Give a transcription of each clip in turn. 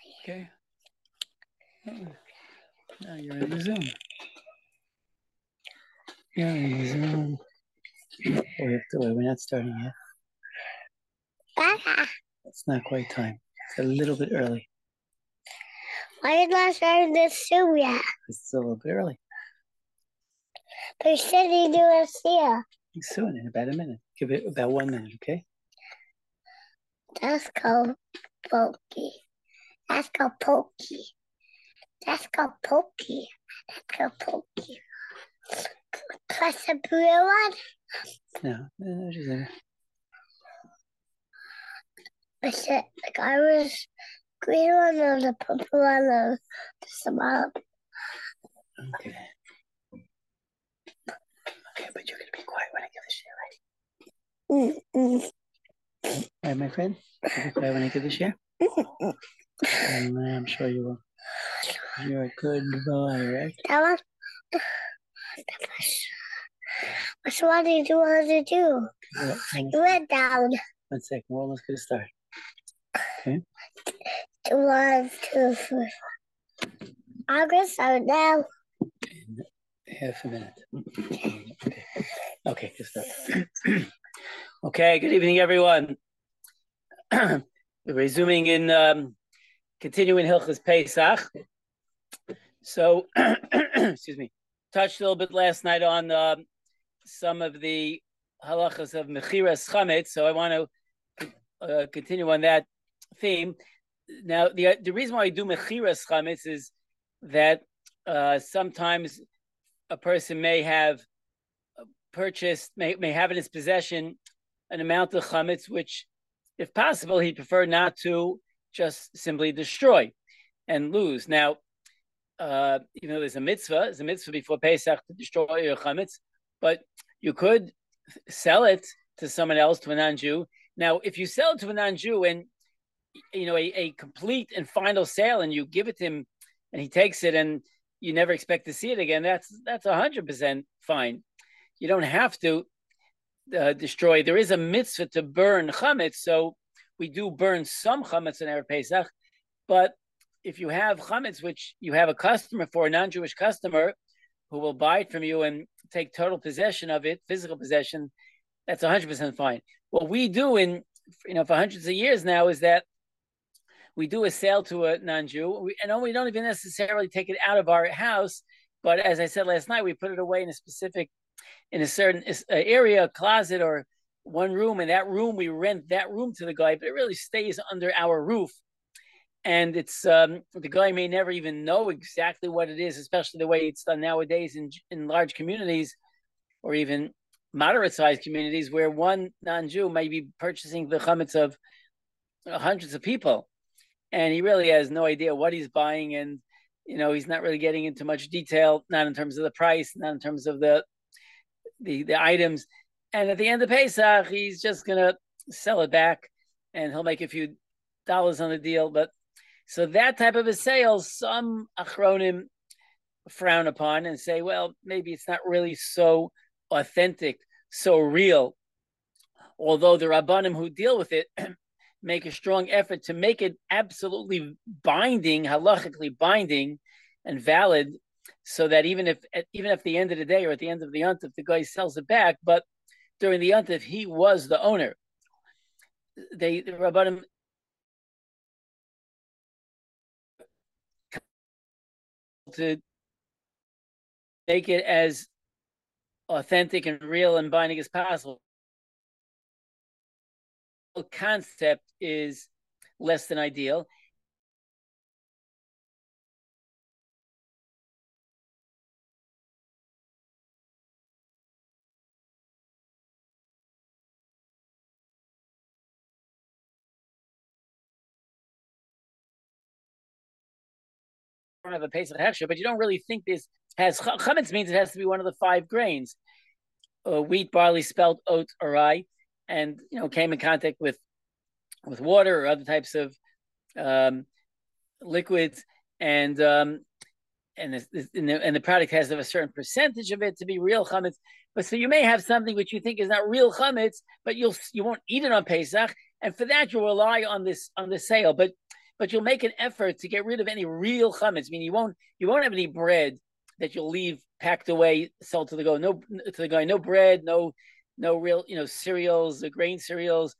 Okay. Now you're in the Zoom. You're in the Zoom. Oh, we have to wait. We're not starting yet. It's not quite time. It's a little bit early. Why are you not starting this Zoom yet? It's a little bit early. But you said you do it here. Soon, in about a minute. Give it about 1 minute, okay? That's called pokey. That's called pokey. That's called pokey. That's called pokey. Press the blue one. No, just there. Is it the garbage green one or the purple one or the small? Okay. Okay, but you're going to be quiet when I give the share, right? All right, my friend? You'll be quiet when I give the share? I'm sure you will. You're a good boy, right? That one? Which one did you want to do? You went down. 1 second. We're almost going to start. Okay? 1, 2, 3. I'm going to start now. In half a minute. Okay, good start. Okay, good evening, everyone. We're resuming in continuing Hilchos Pesach. So, excuse me, touched a little bit last night on some of the halachas of Mechiras Chametz. So I want to continue on that theme. Now, the reason why I do Mechiras Chametz is that sometimes a person may have purchased, may have in his possession an amount of chametz, which, if possible, he'd prefer not to just simply destroy and lose. Now, even though there's a mitzvah before Pesach to destroy your chametz, but you could sell it to someone else, to a non-Jew. Now, if you sell it to a non-Jew and a complete and final sale, and you give it to him, and he takes it, and you never expect to see it again, that's 100% fine. You don't have to destroy. There is a mitzvah to burn chametz, so we do burn some chametz in Erev Pesach. But if you have chametz, which you have a customer for, a non-Jewish customer, who will buy it from you and take total possession of it, physical possession, that's 100% fine. What we do for hundreds of years now is that we do a sale to a non-Jew, and we don't even necessarily take it out of our house, but as I said last night, we put it away in a certain area, a closet or one room, and that room, we rent that room to the guy, but it really stays under our roof. And it's the guy may never even know exactly what it is, especially the way it's done nowadays in large communities or even moderate-sized communities where one non-Jew may be purchasing the chametz of hundreds of people. And he really has no idea what he's buying, and he's not really getting into much detail, not in terms of the price, not in terms of the items. And at the end of Pesach, he's just gonna sell it back, and he'll make a few dollars on the deal. But so that type of a sale, some achronim frown upon and say, well, maybe it's not really so authentic, so real. Although the Rabbanim who deal with it make a strong effort to make it absolutely binding, halachically binding and valid, so that even if at the end of the day or at the end of the yontif, the guy sells it back, but during the yontif, he was the owner. The Rabbanim to make it as authentic and real and binding as possible. The concept is less than ideal. Of a Pesach hechsher, but you don't really think this has chametz means it has to be one of the 5 grains: wheat, barley, spelt, oat, or rye, and came in contact with water or other types of liquids, and the product has a certain percentage of it to be real chametz. But so you may have something which you think is not real chametz, but you won't eat it on Pesach, and for that you rely on this sale. But but you'll make an effort to get rid of any real chametz. I mean, you won't have any bread that you'll leave packed away, sold to the guy. No bread, no real cereals, grain cereals,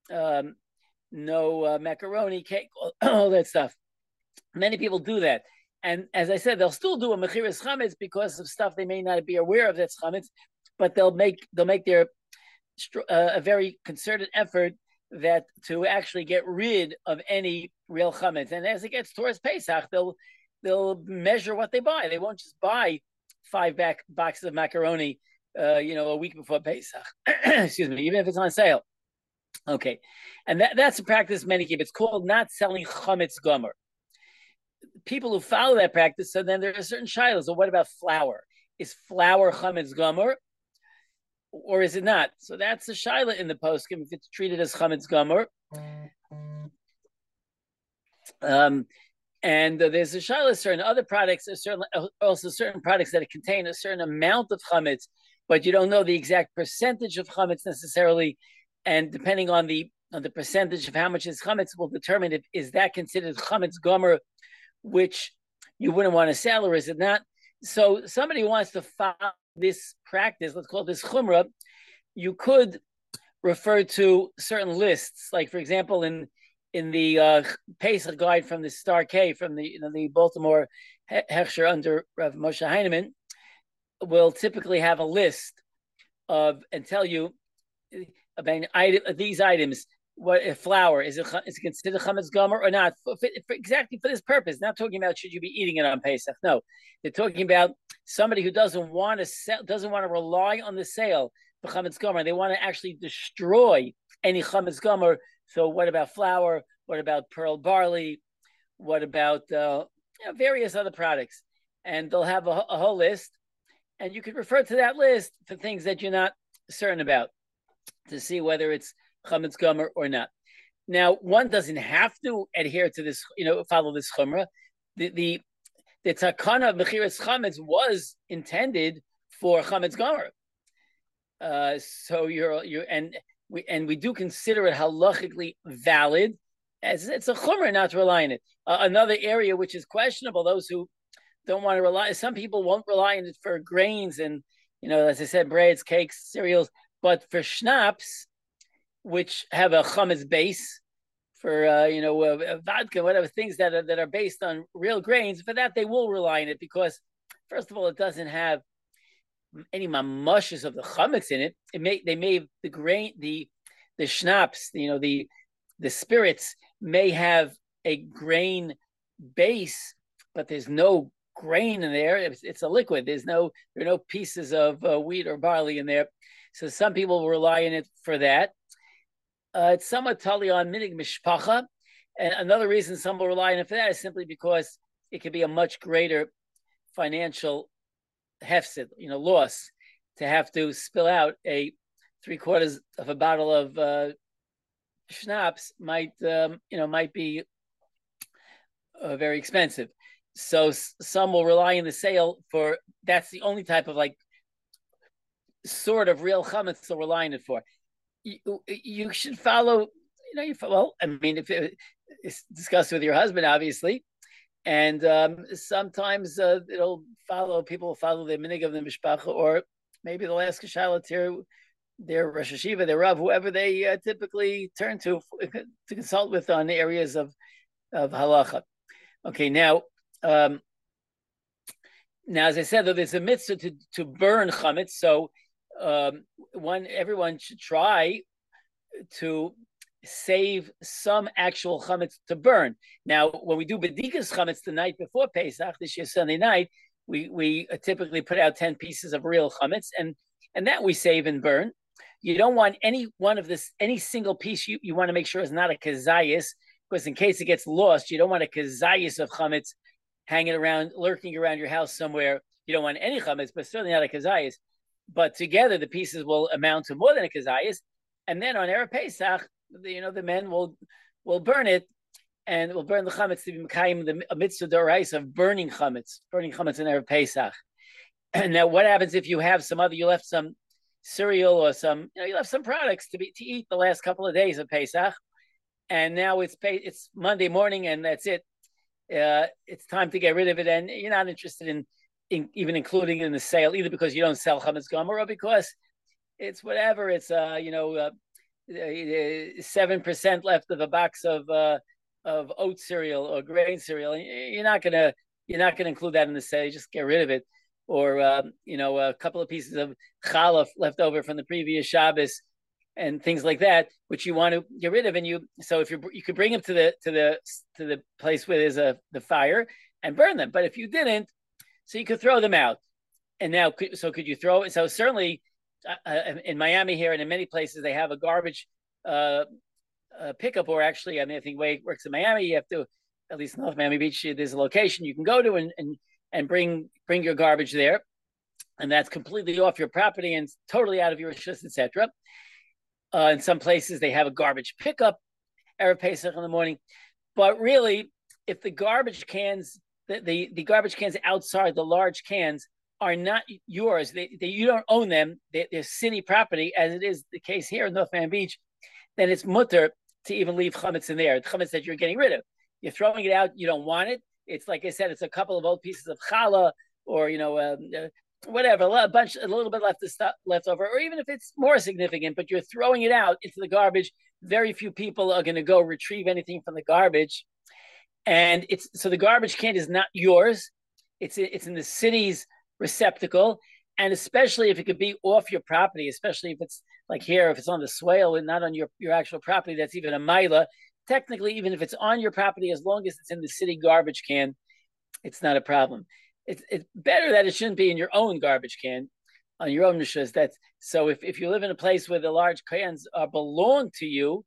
no macaroni, cake, all that stuff. Many people do that. And as I said, they'll still do a mechiras chametz because of stuff they may not be aware of that's chametz, but they'll make their a very concerted effort that to actually get rid of any real chametz. And as it gets towards Pesach, they'll measure what they buy. They won't just buy 5 boxes of macaroni, a week before Pesach. Excuse me, even if it's on sale. Okay, and that's a practice many keep. It's called not selling chametz gomer. People who follow that practice, so then there are certain shilas. So what about flour? Is flour chametz gomer, or is it not? So that's a shaila in the poskim if it's treated as chametz gomer. And there's a shaila certain other products, also certain products that contain a certain amount of chametz, but you don't know the exact percentage of chametz necessarily, and depending on the percentage of how much is chametz will determine if is that considered chametz gomer, which you wouldn't want to sell, or is it not? So somebody wants to follow this practice, let's call this chumrah, you could refer to certain lists, like for example, in the Pesach guide from the Star K, from the Baltimore Hechsher under Rav Moshe Heinemann, will typically have a list of and tell you about these items. What if flour is it considered chametz gomer or not? For exactly for this purpose. Not talking about should you be eating it on Pesach. No, they're talking about somebody who doesn't want to rely on the sale for chametz gomer. They want to actually destroy any chametz gomer. So what about flour? What about pearl barley? What about various other products? And they'll have a whole list, and you could refer to that list for things that you're not certain about to see whether it's chametz gomer or not. Now, one doesn't have to adhere to this, follow this chumrah. The takana of mechiras chametz was intended for chametz gomer. So we do consider it halachically valid, as it's a chumrah not to rely on it. Another area which is questionable, those who don't want to rely, some people won't rely on it for grains and, as I said, breads, cakes, cereals, but for schnapps, which have a chametz base, for vodka, whatever, things that are based on real grains, for that they will rely on it because, first of all, it doesn't have any mamushes of the chametz in it. The schnapps, the spirits may have a grain base, but there's no grain in there. It's a liquid. There are no pieces of wheat or barley in there. So some people will rely on it for that. It's somewhat tali on minig mishpacha, and another reason some will rely on it for that is simply because it could be a much greater financial hefsid, loss, to have to spill out a 3/4 of a bottle of schnapps might be very expensive. So some will rely on the sale for that's the only type of sort of real chametz they'll rely on it for. You should follow, if it's discussed with your husband, obviously, and sometimes people will follow the minig of the mishpacha, or maybe they'll ask a shalatir, their Rosh Hashiva, their Rav, whoever they typically turn to consult with on the areas of halacha. Okay, now as I said, though, there's a mitzvah to burn chametz, so everyone should try to save some actual chametz to burn. Now, when we do bedikas chametz the night before Pesach, this year Sunday night, we typically put out 10 pieces of real chametz, and that we save and burn. You don't want any single piece. You want to make sure it's not a kazayis, because in case it gets lost, you don't want a kazayis of chametz hanging around, lurking around your house somewhere. You don't want any chametz, but certainly not a kazayis. But together, the pieces will amount to more than a kazayis. And then on Erev Pesach, the men will burn it, and will burn the chametz to be mekayim the mitzvah d'oraisa of burning chametz in Erev Pesach. And now, what happens if you have you left some cereal or you left some products to eat the last couple of days of Pesach? and now it's Monday morning, and that's it. It's time to get rid of it, and you're not interested in even including it in the sale, either because you don't sell chametz gomer or because it's whatever. It's 7% left of a box of oat cereal or grain cereal. You're not gonna include that in the sale. You just get rid of it, or a couple of pieces of challah left over from the previous Shabbos and things like that, which you want to get rid of. And you could bring them to the place where there's the fire and burn them. But if you didn't, so you could throw them out. And now, could you throw it? So certainly in Miami here and in many places, they have a garbage pickup, or actually, I think the way it works in Miami, you have to, at least in North Miami Beach, there's a location you can go to and bring your garbage there. And that's completely off your property and totally out of your rishus, etc. In some places, they have a garbage pickup, Erev Pesach in the morning. But really, if the garbage cans, the garbage cans outside, the large cans, are not yours, you don't own them, they're city property, as it is the case here in North Miami Beach, then it's mutter to even leave chametz in there, the chametz that you're getting rid of. You're throwing it out, you don't want it. It's like I said, it's a couple of old pieces of challah, or whatever, a little bit left over, or even if it's more significant, but you're throwing it out into the garbage. Very few people are going to go retrieve anything from the garbage, and so the garbage can is not yours. It's in the city's receptacle, and especially if it could be off your property, especially if it's like here, if it's on the swale and not on your actual property, that's even a maila. Technically, even if it's on your property, as long as it's in the city garbage can, it's not a problem. It's better that it shouldn't be in your own garbage can, on your own rishus. So if you live in a place where the large cans belong to you,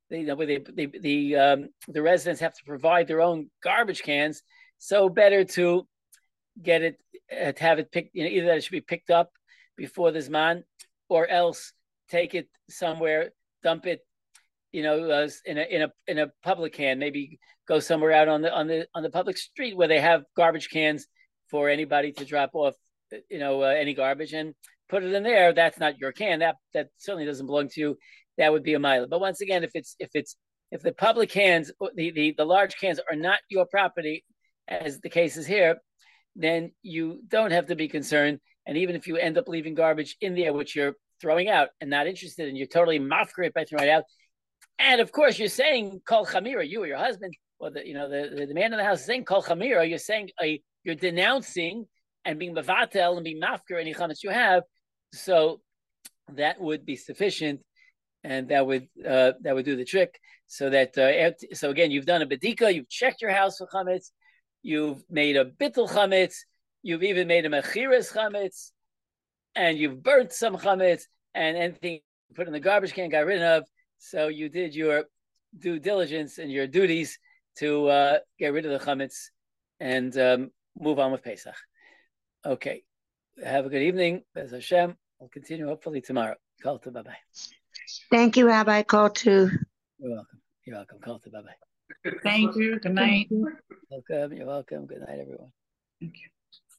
the residents have to provide their own garbage cans. So better to get it, to have it picked. Either that it should be picked up before the zman, or else take it somewhere, dump it, in a public can. Maybe go somewhere out on the public street where they have garbage cans for anybody to drop off, any garbage, and put it in there. That's not your can. That certainly doesn't belong to you. That would be a mila. But once again, if the public cans, the large cans are not your property, as the case is here, then you don't have to be concerned. And even if you end up leaving garbage in there, which you're throwing out and not interested in, you're totally mafker it by throwing it out. And of course, you're saying kol chamira, you or your husband, or the man in the house is saying kol chamira. You're saying you're denouncing and being mavatel and being mafker any chametz you have. So that would be sufficient, and that would do the trick. So that so again, you've done a bedika, you've checked your house for chametz, you've made a bittul chametz, you've even made a mechiras chametz, and you've burnt some chametz, and anything you put in the garbage can got rid of. So you did your due diligence and your duties to get rid of the chametz and move on with Pesach. Okay. Have a good evening. Bez Hashem. We'll continue hopefully tomorrow. Call to bye-bye. Thank you, Rabbi. Call to. You're welcome. You're welcome. Call to bye-bye. Thank you. Good night. Welcome. You're welcome. Good night, everyone. Thank you.